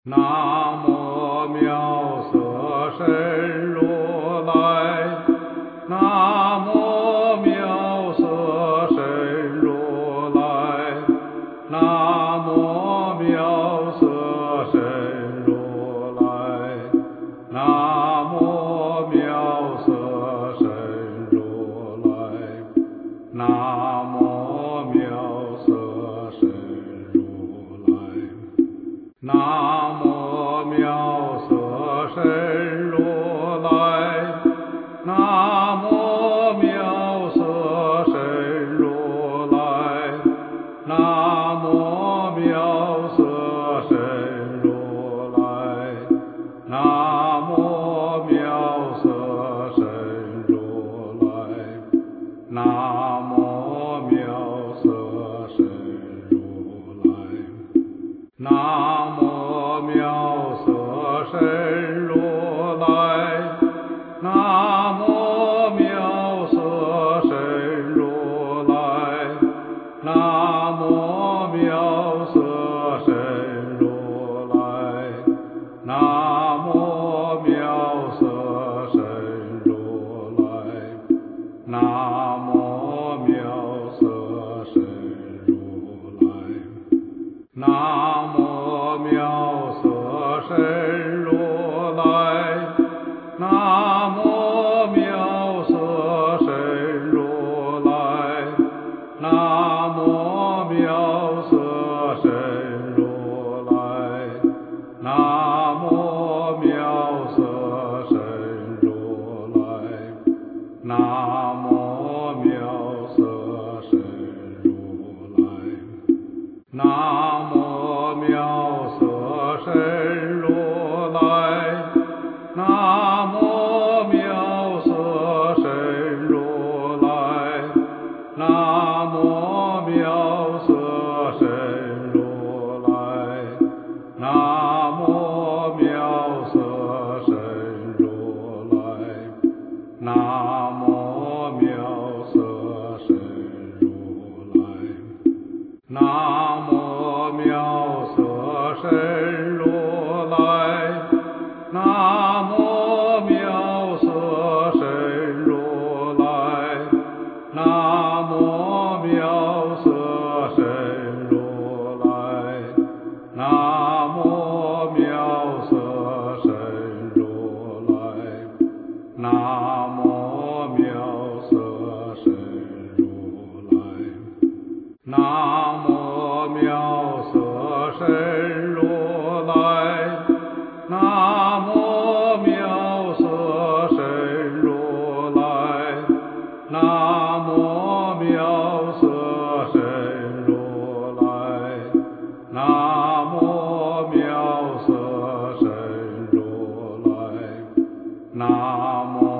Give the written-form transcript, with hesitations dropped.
南无妙色身如来，南无妙色身如来，南无妙色身如来，南无妙色身如来，南无妙色身如来。南无妙色身如来，南无妙色身如来，南无妙色身如来，南无妙色身如来，南无妙色身如来。南无妙色身如来，南无妙色身如来，南无妙色身如来，南无妙色身如来，南无妙色身如来。南无妙色身如来，南无妙色身如来，南无妙色身如来，南无妙色身如来，南无妙色身如来。南无妙色身如来，南无妙色身如来，南无妙色身如来，南无妙色身如来，南无妙色身如来。南无妙色身如来，南无妙色身如来，南无妙色身如来，南无妙色身如来，南无妙色身如来。南无妙色身如来，南无妙色身如来，南无妙色身如来，南无妙色身如来，南无